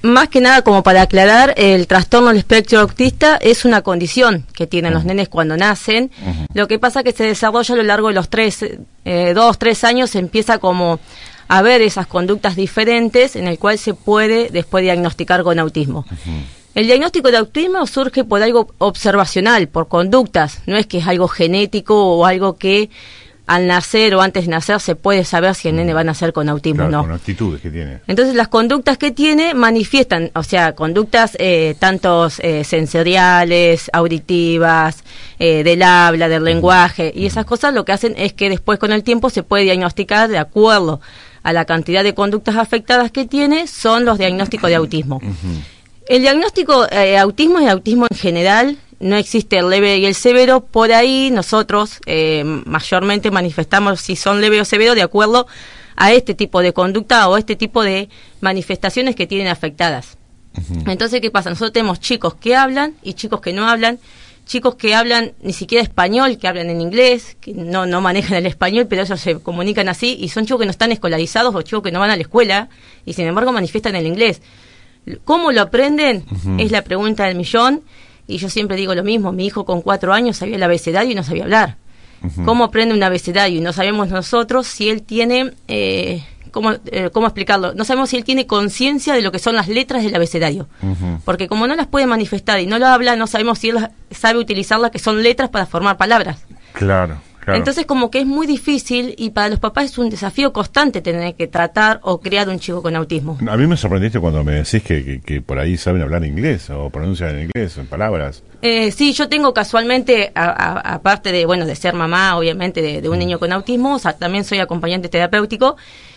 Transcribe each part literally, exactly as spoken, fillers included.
más que nada, como para aclarar, el trastorno del espectro autista es una condición que tienen uh-huh. los nenes cuando nacen. Uh-huh. Lo que pasa es que se desarrolla a lo largo de los tres, eh, dos, tres años, se empieza como a ver esas conductas diferentes en el cual se puede después diagnosticar con autismo. Uh-huh. El diagnóstico de autismo surge por algo observacional, por conductas, no es que es algo genético o algo que al nacer o antes de nacer se puede saber si el nene va a nacer con autismo o claro, no. Con actitudes que tiene. Entonces las conductas que tiene manifiestan, o sea, conductas eh, tantos eh, sensoriales, auditivas, eh, del habla, del lenguaje, y esas cosas lo que hacen es que después con el tiempo se puede diagnosticar de acuerdo a la cantidad de conductas afectadas que tiene, son los diagnósticos de autismo. Uh-huh. El diagnóstico de eh, autismo es autismo en general. No existe el leve y el severo. Por ahí nosotros eh, mayormente manifestamos si son leve o severo de acuerdo a este tipo de conducta o este tipo de manifestaciones que tienen afectadas. Uh-huh. Entonces, ¿qué pasa? Nosotros tenemos chicos que hablan y chicos que no hablan, chicos que hablan ni siquiera español, que hablan en inglés, que no, no manejan el español, pero ellos se comunican así, y son chicos que no están escolarizados o chicos que no van a la escuela y sin embargo manifiestan el inglés. ¿Cómo lo aprenden? Uh-huh. Es la pregunta del millón. Y yo siempre digo lo mismo, mi hijo con cuatro años sabía el abecedario y no sabía hablar. Uh-huh. ¿Cómo aprende un abecedario? Y no sabemos nosotros si él tiene, eh, ¿cómo, eh, ¿cómo explicarlo? No sabemos si él tiene conciencia de lo que son las letras del abecedario. Uh-huh. Porque como no las puede manifestar y no lo habla, no sabemos si él sabe utilizarlas, que son letras para formar palabras. Claro. Claro. Entonces como que es muy difícil y para los papás es un desafío constante tener que tratar o criar un chico con autismo. A mí me sorprendiste cuando me decís que, que, que por ahí saben hablar inglés o pronuncian en inglés, en palabras. Eh, sí, yo tengo casualmente, aparte de bueno de ser mamá, obviamente, de, de un niño con autismo, o sea, también soy acompañante terapéutico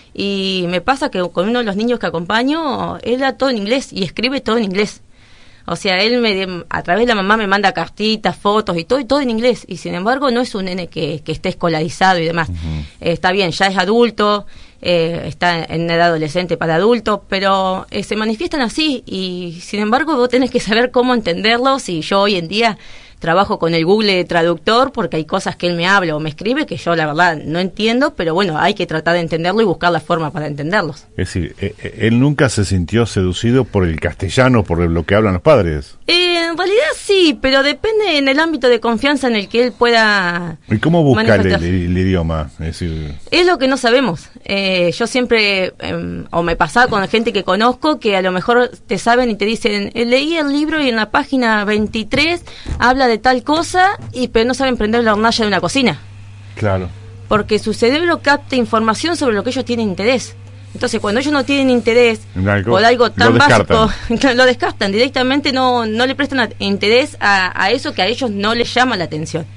y me pasa que con uno de los niños que acompaño, él da todo en inglés y escribe todo en inglés. O sea, él me, a través de la mamá me manda cartitas, fotos y todo, y todo en inglés. Y sin embargo no es un nene que, que esté escolarizado y demás. Uh-huh. Eh, está bien, ya es adulto, eh, está en edad adolescente para adulto, pero eh, se manifiestan así. Y sin embargo vos tenés que saber cómo entenderlos. Y yo hoy en día trabajo con el Google Traductor porque hay cosas que él me habla o me escribe que yo la verdad no entiendo, pero bueno, hay que tratar de entenderlo y buscar la forma para entenderlos. Es decir, ¿él nunca se sintió seducido por el castellano, por lo que hablan los padres? Eh, en realidad sí, pero depende en el ámbito de confianza en el que él pueda. ¿Y cómo busca el, el, el idioma? Es decir, es lo que no sabemos. Eh, yo siempre, eh, o me pasaba con gente que conozco, que a lo mejor te saben y te dicen, eh, leí el libro y en la página veintitrés habla de tal cosa, y pero no saben prender la hornalla de una cocina. Claro. Porque su cerebro capta información sobre lo que ellos tienen interés. Entonces, cuando ellos no tienen interés algo, por algo tan lo básico, lo descartan directamente, no no le prestan a, interés a, a eso que a ellos no les llama la atención.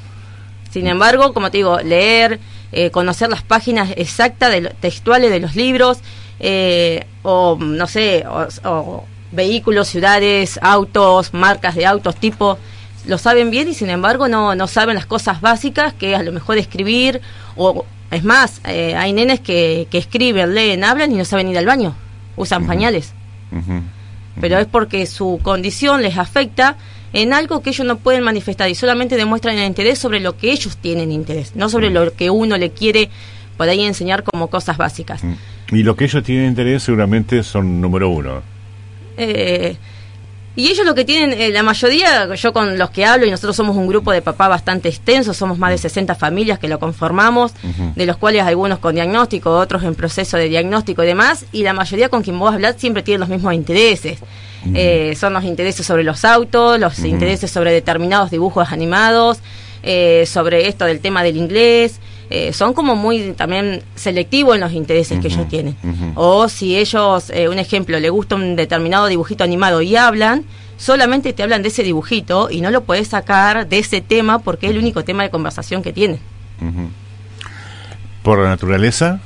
Sin embargo, como te digo, leer, eh, conocer las páginas exactas de lo, textuales de los libros, eh, o no sé, o, o vehículos, ciudades, autos, marcas de autos, tipo, lo saben bien y sin embargo no no saben las cosas básicas que a lo mejor escribir o es más, eh, hay nenes que, que escriben, leen, hablan y no saben ir al baño, usan uh-huh. pañales. Uh-huh. Uh-huh. Pero es porque su condición les afecta en algo que ellos no pueden manifestar y solamente demuestran el interés sobre lo que ellos tienen interés, no sobre uh-huh. lo que uno le quiere por ahí enseñar como cosas básicas. Uh-huh. Y lo que ellos tienen interés seguramente son número uno. Eh... Y ellos lo que tienen, eh, la mayoría, yo con los que hablo, y nosotros somos un grupo de papás bastante extenso, somos más de sesenta familias que lo conformamos, uh-huh. de los cuales algunos con diagnóstico, otros en proceso de diagnóstico y demás, y la mayoría con quien vos hablas siempre tienen los mismos intereses. Uh-huh. Eh, son los intereses sobre los autos, los uh-huh. intereses sobre determinados dibujos animados, eh, sobre esto del tema del inglés. Eh, son como muy también selectivos en los intereses uh-huh, que ellos tienen. Uh-huh. O si ellos, eh, un ejemplo, le gusta un determinado dibujito animado y hablan, solamente te hablan de ese dibujito y no lo puedes sacar de ese tema porque es el único tema de conversación que tienen. Uh-huh. ¿Por la naturaleza?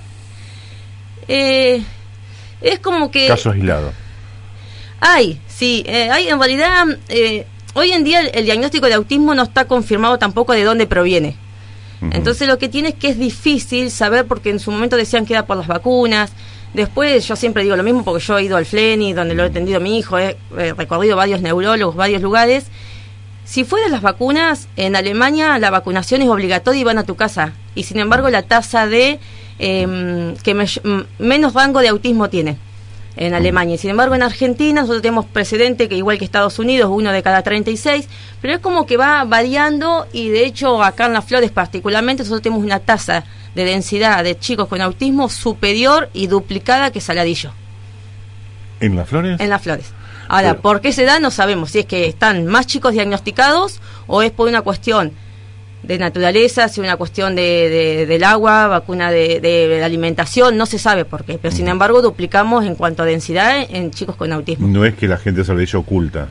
Eh, es como que... Caso aislado. Hay, sí, eh, hay en realidad... Eh, hoy en día el, el diagnóstico de autismo no está confirmado tampoco de dónde proviene. Entonces lo que tiene es que es difícil saber, porque en su momento decían que era por las vacunas. Después yo siempre digo lo mismo porque yo he ido al Fleni, donde lo he atendido a mi hijo, he, he recorrido varios neurólogos, varios lugares. Si fueran las vacunas, en Alemania la vacunación es obligatoria y van a tu casa. Y sin embargo la tasa de eh, que me, menos rango de autismo tiene. en Alemania. Sin embargo, en Argentina nosotros tenemos precedente que igual que Estados Unidos, uno de cada treinta y seis, pero es como que va variando y de hecho acá en Las Flores particularmente nosotros tenemos una tasa de densidad de chicos con autismo superior y duplicada que Saladillo. ¿En Las Flores? En Las Flores. Ahora, pero... ¿por qué se da? No sabemos si es que están más chicos diagnosticados o es por una cuestión de naturaleza, si es una cuestión de, de, del agua, vacuna de, de, de alimentación, no se sabe por qué, pero sin embargo duplicamos en cuanto a densidad en, en chicos con autismo. No es que la gente se lo haya oculta.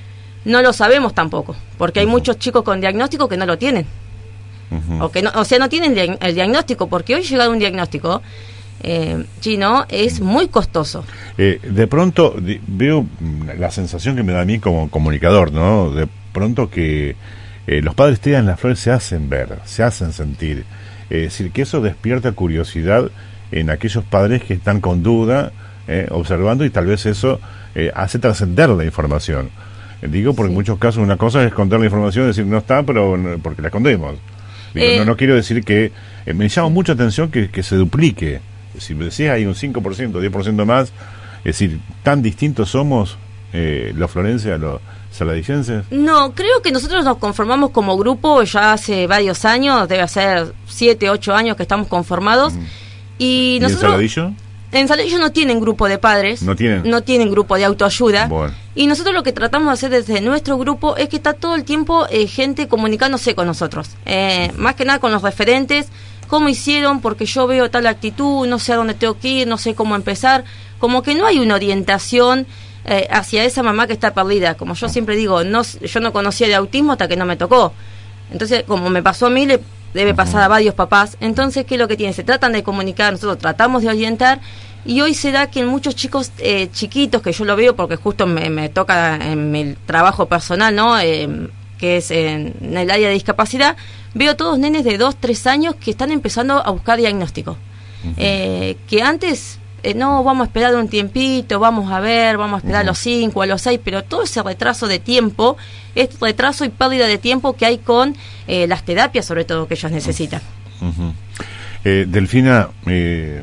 No lo sabemos tampoco, porque hay uh-huh. muchos chicos con diagnóstico que no lo tienen. Uh-huh. O, que no, o sea, no tienen el, el diagnóstico, porque hoy llegar a un diagnóstico eh, chino es muy costoso. Eh, de pronto de, veo la sensación que me da a mí como comunicador, ¿no? De pronto que Eh, los padres TEA en Las Flores se hacen ver, se hacen sentir. Es decir, que eso despierta curiosidad en aquellos padres que están con duda, eh, observando, y tal vez eso eh, hace trascender la información. Eh, digo, porque sí. en muchos casos una cosa es esconder la información, decir no está, pero no, porque la escondemos. Digo, eh, no, no quiero decir que... Eh, me llama mucha atención que, que se duplique. Si me decís hay un cinco por ciento, diez por ciento más, es decir, tan distintos somos eh, los florenses a los... saladicenses? No, creo que nosotros nos conformamos como grupo ya hace varios años, debe ser siete, ocho años que estamos conformados. Mm. Y, ¿Y nosotros, en Saladillo? En Saladillo no tienen grupo de padres, no tienen, no tienen grupo de autoayuda. Bueno. Y nosotros lo que tratamos de hacer desde nuestro grupo es que está todo el tiempo eh, gente comunicándose con nosotros, eh, más que nada con los referentes, cómo hicieron, porque yo veo tal actitud, no sé a dónde tengo que ir, no sé cómo empezar, como que no hay una orientación Eh, hacia esa mamá que está perdida. Como yo siempre digo, no, yo no conocía de autismo hasta que no me tocó. Entonces, como me pasó a mí, le debe pasar a varios papás. Entonces, ¿qué es lo que tiene? Se tratan de comunicar, nosotros tratamos de orientar, y hoy se da que en muchos chicos eh, chiquitos, que yo lo veo porque justo me, me toca en mi trabajo personal, ¿no? Eh, que es en, en el área de discapacidad, veo todos nenes de dos, tres años que están empezando a buscar diagnóstico. Uh-huh. Eh, que antes... Eh, no, vamos a esperar un tiempito, vamos a ver, vamos a esperar uh-huh. a los cinco, a los seis, pero todo ese retraso de tiempo, es retraso y pérdida de tiempo que hay con eh, las terapias, sobre todo, que ellos necesitan. Uh-huh. eh, Delfina, eh,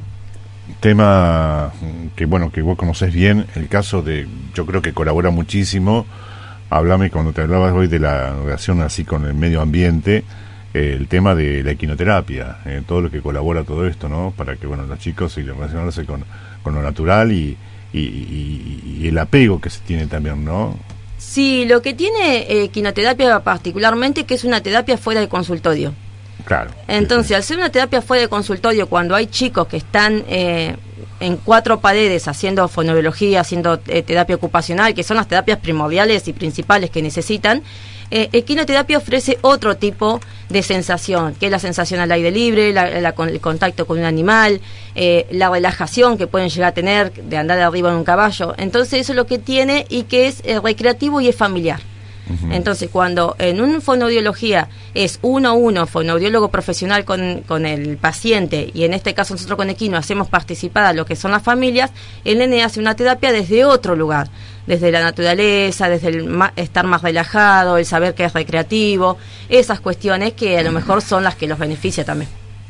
tema que bueno, que vos conocés bien, el caso de, yo creo que colabora muchísimo, hablame cuando te hablabas hoy de la relación así con el medio ambiente, el tema de la equinoterapia, eh, todo lo que colabora todo esto, ¿no? Para que, bueno, los chicos se relacionarse con, con lo natural y, y, y, y el apego que se tiene también, ¿no? Sí, lo que tiene eh, equinoterapia particularmente, que es una terapia fuera de consultorio. Claro. Entonces, sí, sí. al ser una terapia fuera de consultorio, cuando hay chicos que están eh, en cuatro paredes haciendo fonobiología, haciendo eh, terapia ocupacional, que son las terapias primordiales y principales que necesitan, Eh, equinoterapia ofrece otro tipo de sensación, que es la sensación al aire libre, la, la, con el contacto con un animal, eh, la relajación que pueden llegar a tener de andar de arriba en un caballo. Entonces eso es lo que tiene, y que es eh, recreativo y es familiar. Uh-huh. Entonces, cuando en una fonoaudiología es uno a uno, fonoaudiólogo profesional con, con el paciente, y en este caso nosotros con Equino hacemos participar a lo que son las familias, el nene hace una terapia desde otro lugar, desde la naturaleza, desde el ma- estar más relajado, el saber que es recreativo, esas cuestiones que a lo mejor son las que los beneficia también.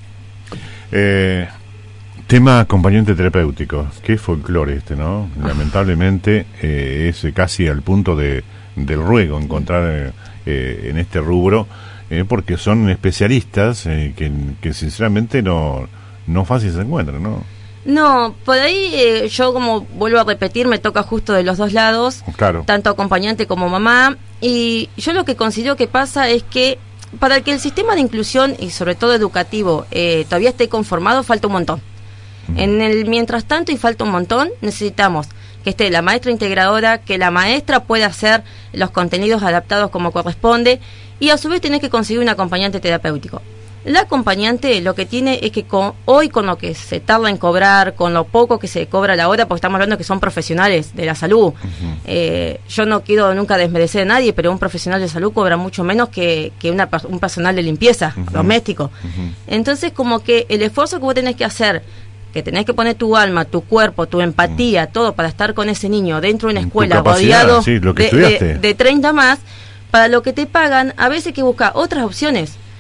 Eh, tema acompañante terapéutico, qué folclore este, ¿no? Lamentablemente eh, es casi al punto de del ruego encontrar eh, en este rubro, eh, porque son especialistas eh, que, que sinceramente no no fácil se encuentran, ¿no? No, por ahí eh, yo, como vuelvo a repetir, me toca justo de los dos lados, claro. Tanto acompañante como mamá, y yo lo que considero que pasa es que para que el sistema de inclusión y sobre todo educativo eh, todavía esté conformado, falta un montón. Uh-huh. En el mientras tanto, y falta un montón, necesitamos que esté la maestra integradora, que la maestra pueda hacer los contenidos adaptados como corresponde, y a su vez tenés que conseguir un acompañante terapéutico. La acompañante lo que tiene es que con, hoy con lo que se tarda en cobrar, con lo poco que se cobra a la hora, porque estamos hablando que son profesionales de la salud, uh-huh. eh, yo no quiero nunca desmerecer a nadie, pero un profesional de salud cobra mucho menos que, que una, un personal de limpieza, uh-huh. doméstico. Uh-huh. Entonces, como que el esfuerzo que vos tenés que hacer, que tenés que poner tu alma, tu cuerpo, tu empatía, uh-huh. todo para estar con ese niño dentro de una escuela rodeado sí, lo que de, de, de treinta más, para lo que te pagan, a veces hay que buscar otras opciones.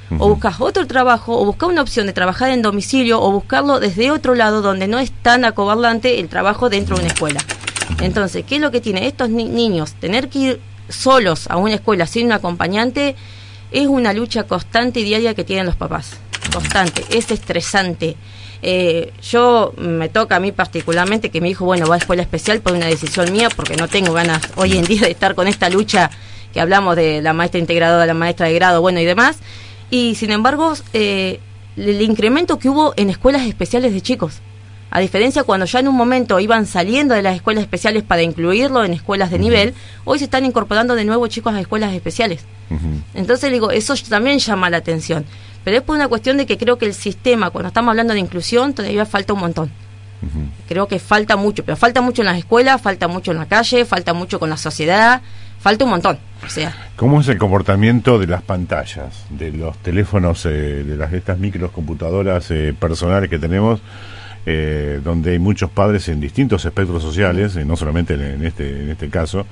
Uh-huh. O buscas otro trabajo, o buscas una opción de trabajar en domicilio, o buscarlo desde otro lado donde no es tan acobardante el trabajo dentro de una escuela. Entonces, ¿qué es lo que tiene estos ni- niños? Tener que ir solos a una escuela sin un acompañante es una lucha constante y diaria que tienen los papás. Constante, es estresante. Eh, yo, me toca a mí particularmente que mi hijo, bueno, va a escuela especial por una decisión mía, porque no tengo ganas hoy en día de estar con esta lucha que hablamos de la maestra integradora, la maestra de grado, bueno, y demás. Y sin embargo, eh, el incremento que hubo en escuelas especiales de chicos, a diferencia cuando ya en un momento iban saliendo de las escuelas especiales para incluirlo en escuelas de nivel, hoy se están incorporando de nuevo chicos a escuelas especiales. Uh-huh. Entonces digo, eso también llama la atención. Pero es por una cuestión de que creo que el sistema, cuando estamos hablando de inclusión, todavía falta un montón. Uh-huh. Creo que falta mucho, pero falta mucho en las escuelas, falta mucho en la calle, falta mucho con la sociedad, falta un montón. O sea, ¿cómo es el comportamiento de las pantallas, de los teléfonos, eh, de las de estas microcomputadoras eh, personales que tenemos, eh, donde hay muchos padres en distintos espectros sociales, eh, no solamente en, en este en este caso,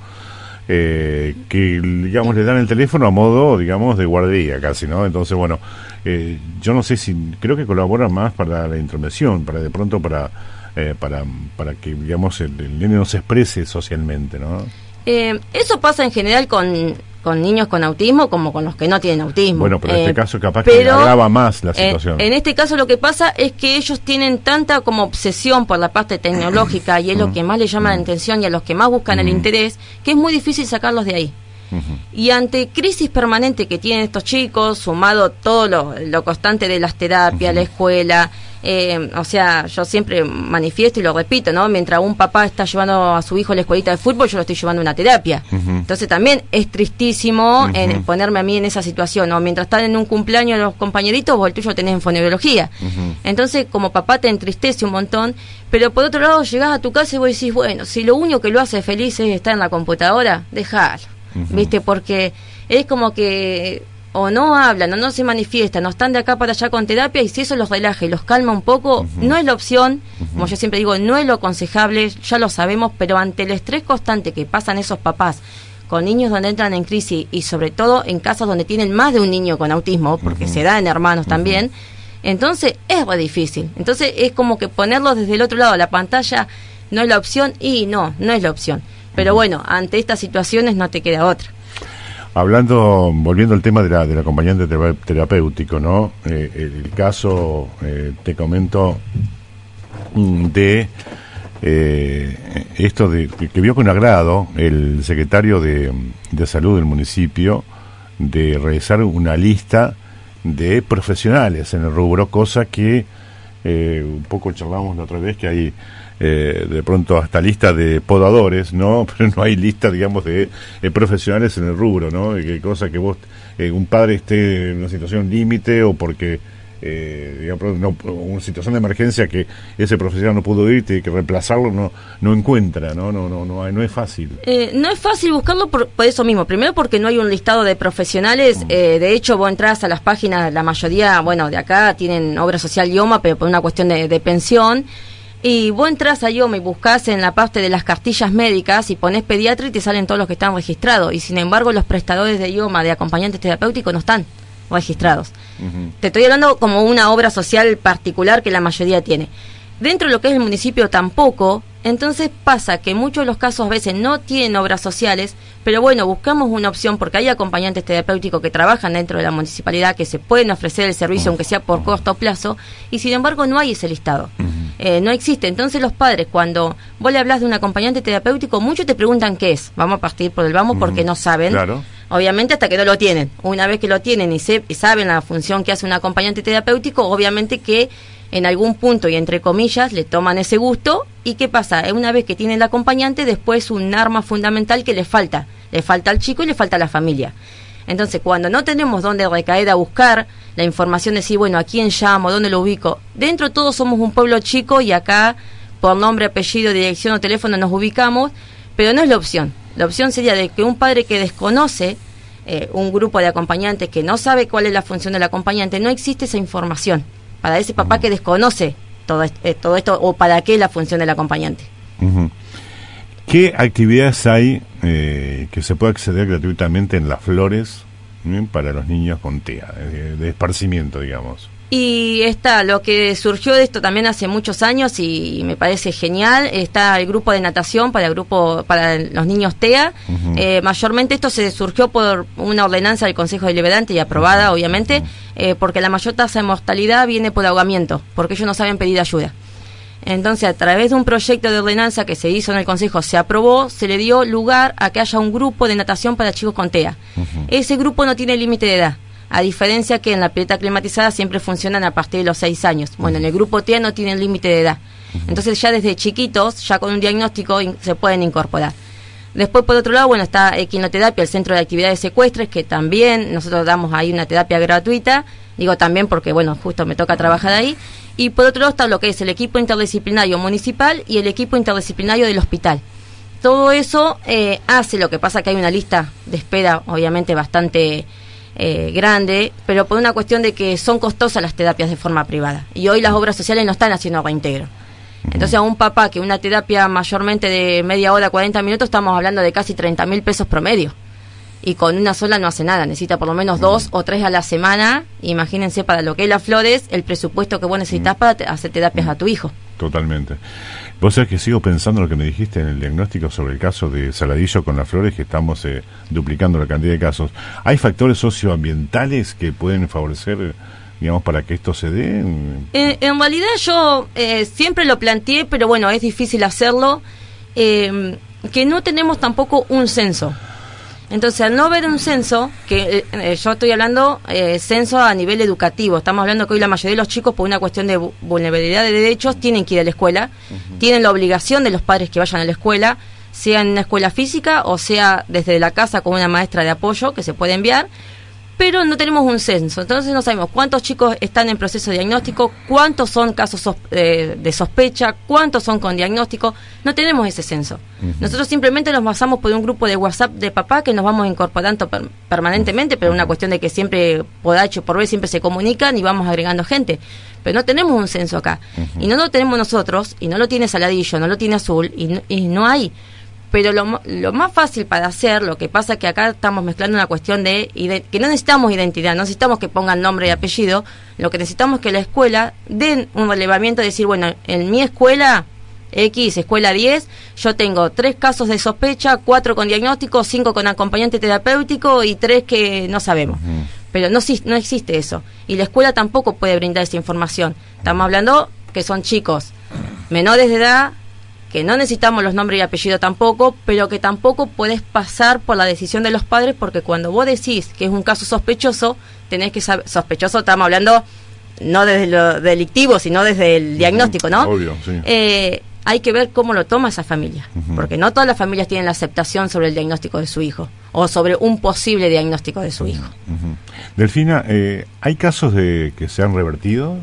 eh, que digamos le dan el teléfono a modo, digamos, de guardería casi, ¿no? Entonces, bueno, eh, yo no sé si, creo que colaboran más para la introversión, para de pronto para eh, para para que, digamos, el, el nene no se exprese socialmente, ¿no? Eh, eso pasa en general con, con niños con autismo como con los que no tienen autismo. Bueno, pero en eh, este caso capaz pero, que agrava más la situación. En, en este caso lo que pasa es que ellos tienen tanta como obsesión por la parte tecnológica y es lo que más les llama la atención y a los que más buscan el interés, que es muy difícil sacarlos de ahí. Uh-huh. Y ante crisis permanente que tienen estos chicos, sumado todo lo, lo constante de las terapias, uh-huh. la escuela, eh, o sea, yo siempre manifiesto y lo repito, ¿no? Mientras un papá está llevando a su hijo a la escuelita de fútbol, yo lo estoy llevando a una terapia. Uh-huh. Entonces también es tristísimo uh-huh. en ponerme a mí en esa situación, ¿no? Mientras están en un cumpleaños los compañeritos, vos el tuyo tenés en fonobiología. Uh-huh. Entonces, como papá te entristece un montón, pero por otro lado llegás a tu casa y vos decís, bueno, si lo único que lo hace feliz es estar en la computadora, dejalo. Uh-huh. ¿Viste? Porque es como que o no hablan o no se manifiestan, no están de acá para allá con terapia, y si eso los relaja y los calma un poco, uh-huh. no es la opción, uh-huh. como yo siempre digo, no es lo aconsejable, ya lo sabemos, pero ante el estrés constante que pasan esos papás con niños donde entran en crisis y sobre todo en casas donde tienen más de un niño con autismo, porque uh-huh. se da en hermanos uh-huh. también, entonces es muy difícil. Entonces es como que ponerlos desde el otro lado de la pantalla no es la opción, y no, no es la opción. Pero bueno, ante estas situaciones no te queda otra. Hablando, volviendo al tema de la del acompañante tera- terapéutico, ¿no? Eh, el, el caso, eh, te comento, de eh, esto de que vio con agrado el secretario de, de Salud del municipio de realizar una lista de profesionales en el rubro, cosa que eh, un poco charlamos la otra vez, que hay Eh, de pronto hasta lista de podadores, ¿no? Pero no hay lista, digamos, de eh, profesionales en el rubro, ¿no? Que cosa que vos, eh, un padre esté en una situación límite o porque, eh, digamos, no, una situación de emergencia que ese profesional no pudo ir, tiene que reemplazarlo, no no encuentra, ¿no? No no no, no es fácil. Eh, no es fácil buscarlo por, por eso mismo. Primero porque no hay un listado de profesionales. Mm. Eh, de hecho, vos entrás a las páginas, la mayoría, bueno, de acá tienen obra social I O M A, pero por una cuestión de, de pensión. Y vos entras a I O M A y buscás en la parte de las cartillas médicas y ponés pediatra y te salen todos los que están registrados. Y sin embargo, los prestadores de I O M A de acompañantes terapéuticos no están registrados. Uh-huh. Te estoy hablando como una obra social particular que la mayoría tiene. Dentro de lo que es el municipio tampoco. Entonces pasa que muchos de los casos a veces no tienen obras sociales, pero bueno, buscamos una opción porque hay acompañantes terapéuticos que trabajan dentro de la municipalidad, que se pueden ofrecer el servicio aunque sea por corto plazo, y sin embargo no hay ese listado. Uh-huh. Eh, no existe. Entonces los padres, cuando vos le hablas de un acompañante terapéutico, muchos te preguntan qué es. Vamos a partir por el vamos porque uh-huh. no saben. Claro. Obviamente hasta que no lo tienen. Una vez que lo tienen y, se, y saben la función que hace un acompañante terapéutico, obviamente que en algún punto y entre comillas le toman ese gusto. ¿Y qué pasa? Una vez que tienen el acompañante, después un arma fundamental que le falta. Le falta al chico y le falta a la familia. Entonces, cuando no tenemos dónde recaer a buscar la información de decir, bueno, ¿a quién llamo? ¿Dónde lo ubico? Dentro todos somos un pueblo chico y acá, por nombre, apellido, dirección o teléfono nos ubicamos, pero no es la opción. La opción sería de que un padre que desconoce eh, un grupo de acompañantes, que no sabe cuál es la función del acompañante, no existe esa información para ese papá que desconoce todo esto, eh, todo esto o para qué es la función del acompañante. Uh-huh. ¿Qué actividades hay eh, que se puede acceder gratuitamente en Las Flores ¿eh? Para los niños con T E A, de, de esparcimiento, digamos. Y está, lo que surgió de esto también hace muchos años y me parece genial, está el grupo de natación para el grupo para los niños T E A. Uh-huh. Eh, mayormente esto se surgió por una ordenanza del Consejo Deliberante y aprobada, uh-huh. obviamente, uh-huh. eh, porque la mayor tasa de mortalidad viene por ahogamiento, porque ellos no saben pedir ayuda. Entonces, a través de un proyecto de ordenanza que se hizo en el Consejo, se aprobó, se le dio lugar a que haya un grupo de natación para chicos con T E A. Uh-huh. Ese grupo no tiene límite de edad. A diferencia que en la pileta climatizada siempre funcionan a partir de los seis años. Bueno, en el grupo T E A no tienen límite de edad. Entonces ya desde chiquitos, ya con un diagnóstico, in- se pueden incorporar. Después, por otro lado, bueno, está Equinoterapia, el Centro de Actividades Ecuestres, que también nosotros damos ahí una terapia gratuita. Digo también porque, bueno, justo me toca trabajar ahí. Y por otro lado está lo que es el equipo interdisciplinario municipal y el equipo interdisciplinario del hospital. Todo eso eh, hace, lo que pasa que hay una lista de espera, obviamente, bastante... Eh, grande, pero por una cuestión de que son costosas las terapias de forma privada y hoy las obras sociales no están haciendo reintegro. Entonces a un papá que una terapia mayormente de media hora, cuarenta minutos, estamos hablando de casi treinta mil pesos promedio y con una sola no hace nada, necesita por lo menos dos o tres a la semana. Imagínense, para lo que es las flores, el presupuesto que vos necesitas para te- hacer terapias a tu hijo. Totalmente. Vos sabés que sigo pensando lo que me dijiste en el diagnóstico sobre el caso de Saladillo con las flores, que estamos eh, duplicando la cantidad de casos. ¿Hay factores socioambientales que pueden favorecer, digamos, para que esto se dé? Eh, en realidad yo eh, siempre lo planteé, pero bueno, es difícil hacerlo, eh, que no tenemos tampoco un censo. Entonces, al no ver un censo, que eh, yo estoy hablando eh, censo a nivel educativo, estamos hablando que hoy la mayoría de los chicos, por una cuestión de vulnerabilidad de derechos, tienen que ir a la escuela, uh-huh. tienen la obligación de los padres que vayan a la escuela, sea en una escuela física o sea desde la casa con una maestra de apoyo que se puede enviar, pero no tenemos un censo. Entonces no sabemos cuántos chicos están en proceso de diagnóstico, cuántos son casos sos- eh, de sospecha, cuántos son con diagnóstico. No tenemos ese censo. Uh-huh. Nosotros simplemente nos basamos por un grupo de WhatsApp de papá que nos vamos incorporando per- permanentemente, pero una cuestión de que siempre, por H por B, siempre se comunican y vamos agregando gente. Pero no tenemos un censo acá. Uh-huh. Y no lo tenemos nosotros, y no lo tiene Saladillo, no lo tiene Azul, y no, y no hay. Pero lo, lo más fácil para hacer, lo que pasa es que acá estamos mezclando una cuestión de, de que no necesitamos identidad, no necesitamos que pongan nombre y apellido, lo que necesitamos es que la escuela den un relevamiento de decir, bueno, en mi escuela X, escuela diez, yo tengo tres casos de sospecha, cuatro con diagnóstico, cinco con acompañante terapéutico y tres que no sabemos. Uh-huh. Pero no, no existe eso. Y la escuela tampoco puede brindar esa información. Estamos hablando que son chicos menores de edad, que no necesitamos los nombres y apellidos tampoco, pero que tampoco podés pasar por la decisión de los padres, porque cuando vos decís que es un caso sospechoso, tenés que saber, sospechoso estamos hablando no desde lo delictivo, sino desde el diagnóstico, ¿no? Obvio, sí. Eh, hay que ver cómo lo toma esa familia, uh-huh. porque no todas las familias tienen la aceptación sobre el diagnóstico de su hijo, o sobre un posible diagnóstico de su hijo. Uh-huh. Delfina, eh, ¿hay casos de que se han revertido?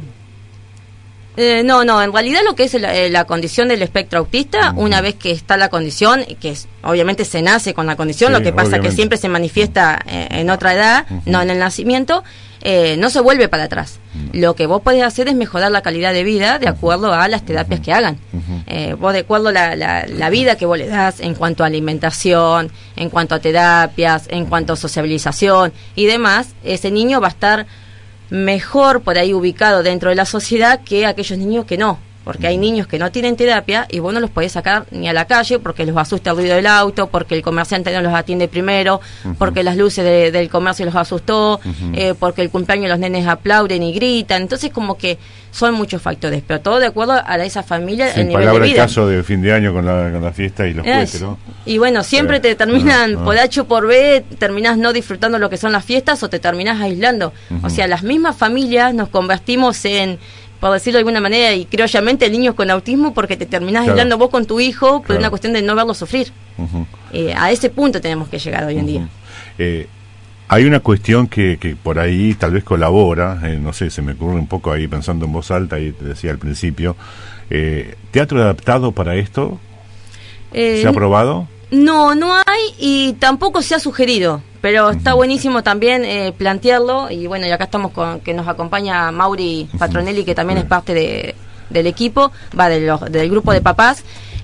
Eh, no, no, en realidad lo que es la, la condición del espectro autista, uh-huh. una vez que está la condición, que es, obviamente se nace con la condición, sí, lo que pasa es que siempre se manifiesta eh, en otra edad, uh-huh. no en el nacimiento, eh, no se vuelve para atrás. Uh-huh. Lo que vos podés hacer es mejorar la calidad de vida de acuerdo a las terapias uh-huh. que hagan. Uh-huh. Eh, vos de acuerdo a la, la, la vida que vos le das en cuanto a alimentación, en cuanto a terapias, en cuanto a sociabilización y demás, ese niño va a estar mejor por ahí ubicado dentro de la sociedad que aquellos niños que no, porque hay niños que no tienen terapia y vos no los podés sacar ni a la calle porque les asusta el ruido del auto, porque el comerciante no los atiende primero, uh-huh. porque las luces de, del comercio los asustó, uh-huh. eh, porque el cumpleaños los nenes aplauden y gritan. Entonces como que son muchos factores, pero todo de acuerdo a esa familia, Sin el nivel de palabra, vida. el caso de fin de año con la, con la fiesta y los cohetes, ¿no? Y bueno, siempre Pero, te terminan, no, no. por H o por B, terminás no disfrutando lo que son las fiestas o te terminás aislando. Uh-huh. O sea, las mismas familias nos convertimos en, por decirlo de alguna manera, y criollamente, niños con autismo, porque te terminás claro. aislando vos con tu hijo por claro. una cuestión de no verlo sufrir. Uh-huh. Eh, a ese punto tenemos que llegar hoy en uh-huh. día. Eh, Hay una cuestión que, que por ahí tal vez colabora, eh, no sé, se me ocurre un poco ahí pensando en voz alta y te decía al principio, eh, ¿teatro adaptado para esto? Eh, ¿Se ha aprobado? No, no hay y tampoco se ha sugerido, pero uh-huh. está buenísimo también eh, plantearlo y bueno, y acá estamos con que nos acompaña Mauri Patronelli, que también uh-huh. es parte de, del equipo, va de los, del grupo de papás.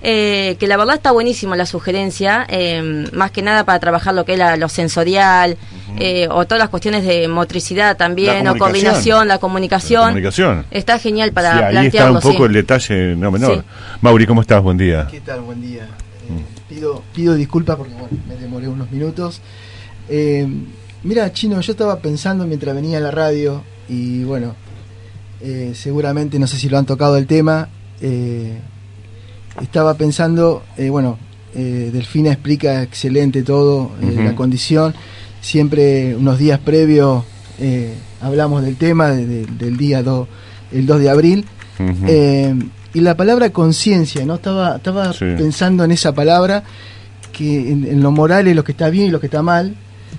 Eh, que la verdad está buenísimo la sugerencia, eh, más que nada para trabajar lo que es la, lo sensorial, uh-huh. eh, o todas las cuestiones de motricidad también, o coordinación, la comunicación. La comunicación. Está genial para sí, ahí plantearlo. Ahí está un poco sí. el detalle no menor. Sí. Mauri, ¿cómo estás? Buen día. ¿Qué tal? Buen día. Eh, pido, pido disculpas porque bueno, me demoré unos minutos. Eh, mira, Chino, yo estaba pensando mientras venía a la radio y bueno, eh, seguramente, no sé si lo han tocado el tema, eh, estaba pensando, eh, bueno, eh, Delfina explica excelente todo, eh, uh-huh. la condición. Siempre unos días previos eh, hablamos del tema de, de, del día do, el dos de abril. Uh-huh. Eh, y la palabra conciencia, ¿no? Estaba, estaba sí. pensando en esa palabra, que en, en lo moral es lo que está bien y lo que está mal.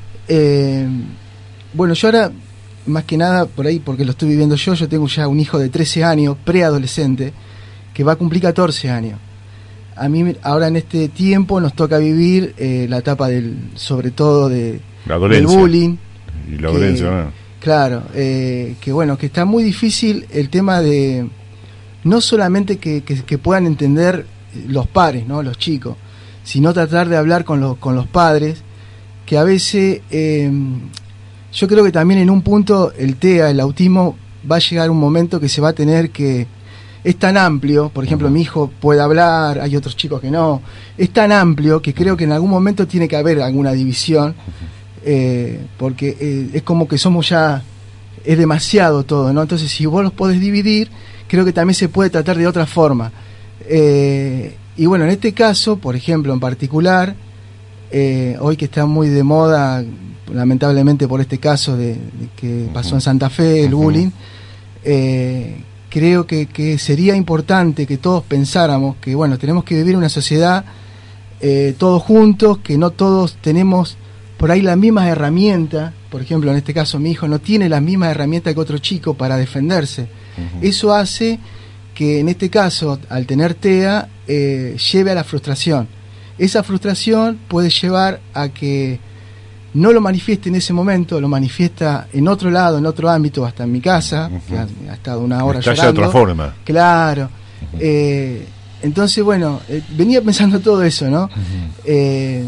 Eh, bueno, yo ahora, más que nada, por ahí, porque lo estoy viviendo yo, yo tengo ya un hijo de trece años, preadolescente, que va a cumplir catorce años. A mí ahora en este tiempo nos toca vivir eh, la etapa del, sobre todo de la del bullying y la dolencia, ¿no? Claro, eh, que bueno, que está muy difícil el tema de no solamente que, que, que puedan entender los pares, ¿no? Los chicos, sino tratar de hablar con los con los padres, que a veces eh, yo creo que también en un punto el T E A, el autismo, va a llegar un momento que se va a tener que es tan amplio, por ejemplo, mi hijo puede hablar, hay otros chicos que no, es tan amplio que creo que en algún momento tiene que haber alguna división, eh, porque eh, es como que somos ya, es demasiado todo, ¿no? Entonces, si vos los podés dividir, creo que también se puede tratar de otra forma. Eh, y bueno, en este caso, por ejemplo, en particular, eh, hoy que está muy de moda, lamentablemente por este caso de, de que pasó en Santa Fe, el bullying, eh, creo que, que sería importante que todos pensáramos que, bueno, tenemos que vivir una sociedad eh, todos juntos, que no todos tenemos por ahí las mismas herramientas. Por ejemplo, en este caso mi hijo no tiene las mismas herramientas que otro chico para defenderse. Uh-huh. Eso hace que en este caso, al tener T E A, eh, lleve a la frustración. Esa frustración puede llevar a que no lo manifieste en ese momento, lo manifiesta en otro lado, en otro ámbito, hasta en mi casa, uh-huh. que ha, ha estado una hora Está llorando. De otra forma. Claro. Uh-huh. Eh, entonces, bueno, eh, venía pensando todo eso, ¿no? Uh-huh. Eh,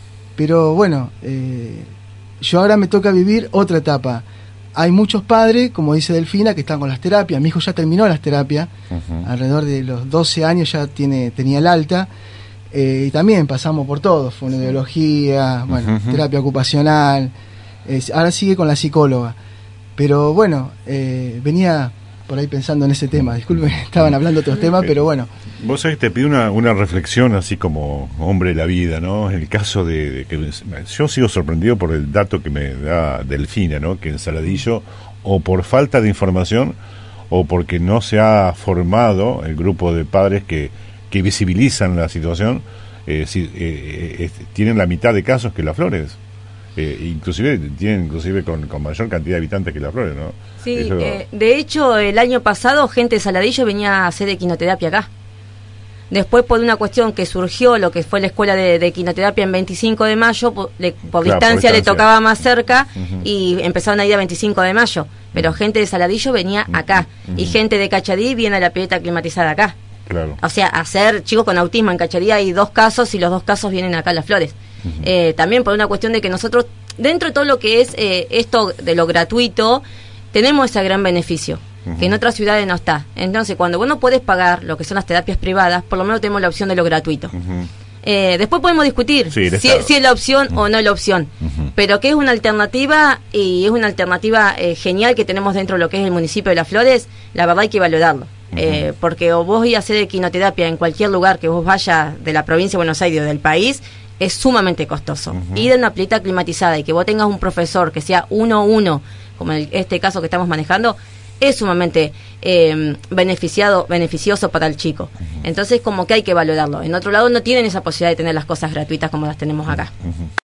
pero bueno, eh, yo ahora me toca vivir otra etapa. Hay muchos padres, como dice Delfina, que están con las terapias. Mi hijo ya terminó las terapias, uh-huh. alrededor de los doce años ya tiene tenía el alta. Eh, y también pasamos por todo, fonoaudiología, bueno, uh-huh. terapia ocupacional, eh, ahora sigue con la psicóloga. Pero bueno, eh, venía por ahí pensando en ese tema, disculpen, estaban hablando de otros temas, pero bueno. Vos sabés, te pido una, una reflexión así como hombre de la vida, ¿no? El caso de, de que yo sigo sorprendido por el dato que me da Delfina, ¿no? Que en Saladillo, o por falta de información, o porque no se ha formado el grupo de padres que que visibilizan la situación, eh, si, eh, eh, tienen la mitad de casos que Las Flores. Eh, inclusive tienen inclusive con, con mayor cantidad de habitantes que Las Flores, ¿no? Sí, Eso... eh, de hecho, el año pasado gente de Saladillo venía a hacer equinoterapia acá. Después, por una cuestión que surgió, lo que fue la escuela de, de equinoterapia en veinticinco de mayo, por, le, por, claro, distancia, por distancia le tocaba más cerca, uh-huh. y empezaron a ir a veinticinco de mayo. Pero gente de Saladillo venía acá, uh-huh. y gente de Cachadí viene a la pileta climatizada acá. Claro. O sea, hacer chicos con autismo en Cachadí hay dos casos y los dos casos vienen acá a Las Flores. Uh-huh. Eh, también por una cuestión de que nosotros, dentro de todo lo que es eh, esto de lo gratuito, tenemos ese gran beneficio, uh-huh. que en otras ciudades no está. Entonces, cuando vos no podés pagar lo que son las terapias privadas, por lo menos tenemos la opción de lo gratuito. Uh-huh. Eh, después podemos discutir sí, si, si es la opción uh-huh. o no es la opción, uh-huh. pero que es una alternativa, y es una alternativa eh, genial que tenemos dentro de lo que es el municipio de Las Flores. La verdad hay que valorarlo. Eh, porque o vos ir a hacer equinoterapia en cualquier lugar que vos vayas de la provincia de Buenos Aires o del país es sumamente costoso. Uh-huh. Ir en una pileta climatizada y que vos tengas un profesor que sea uno a uno, como en este caso que estamos manejando, es sumamente eh, beneficiado, beneficioso para el chico. Uh-huh. Entonces como que hay que valorarlo. En otro lado no tienen esa posibilidad de tener las cosas gratuitas como las tenemos acá. Uh-huh.